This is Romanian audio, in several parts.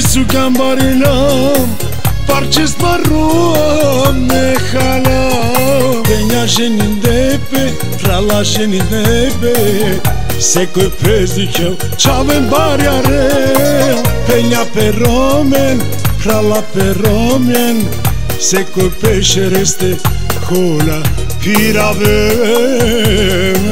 su gambarilam Parces marrom me halam Peña ženindepe, prala ženindepe Se coi prezi eu čavem barjarem Peña pe romen, prala pe romen Se coi pešereste hola piravem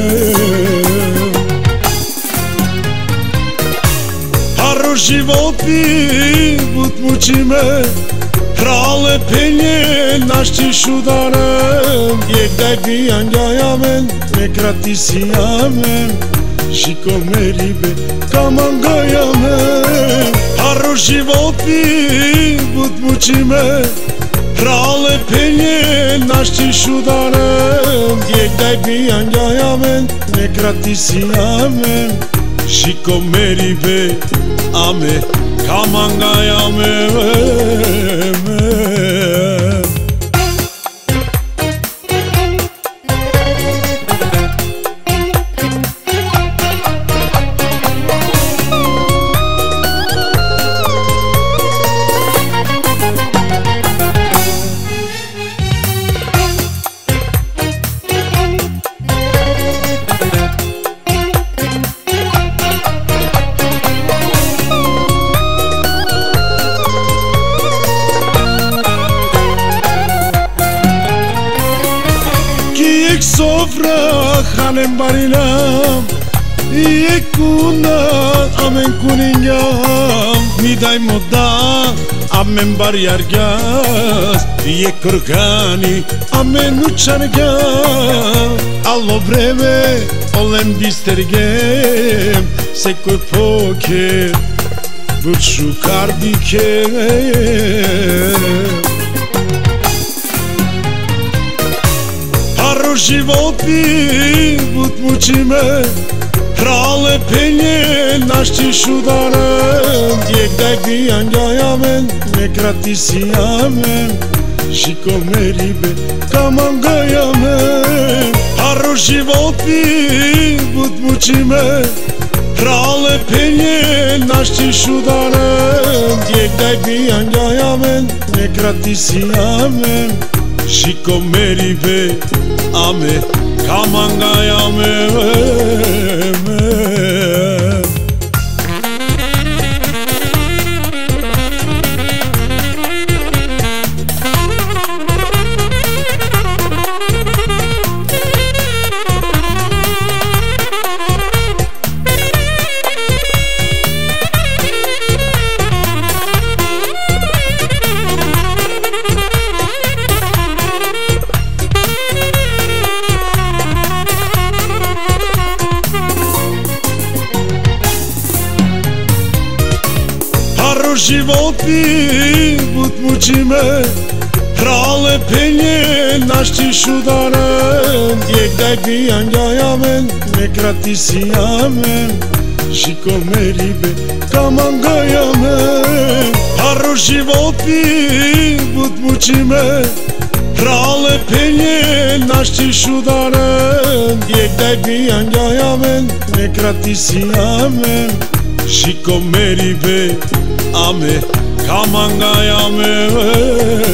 Haro životi but mučime Prale penje našti šudarem Jek daj bijan gajamen, ne krati si jamen Šiko me ribe kaman gajamen Haro životi but mučime Prale penje našti šudarem Jek daj bijan gajamen, ne krati si jamen Šiko me ribe ame kaman gajamen Ek sofra hanem barilam Ek kuna amen kuningam Mi daj moda amen barjargas Ek korgani amen učargam Allo vreme olem bistergem Se koj poker buču kardikem Haro životi but mučime Prale penje našti šudarem Jek daj bijan gajamen, ne krati si jamen Šiko me ribe kaman gajamen Haro životi but mučime Prale penje našti šudarem Jek daj bijan gajamen, ne krati si jamen Šiko me ribe ame kaman gajamen Haro životi but mučime Prale penje našti šudarem Jek daj bijan gajamen, ne krati si jamen Šiko me ribe kaman gajamen Haro životi but mučime Prale penje našti šudarem Jek daj bijan gajamen, ne krati si jamen Šiko me ribe ame kaman gajamen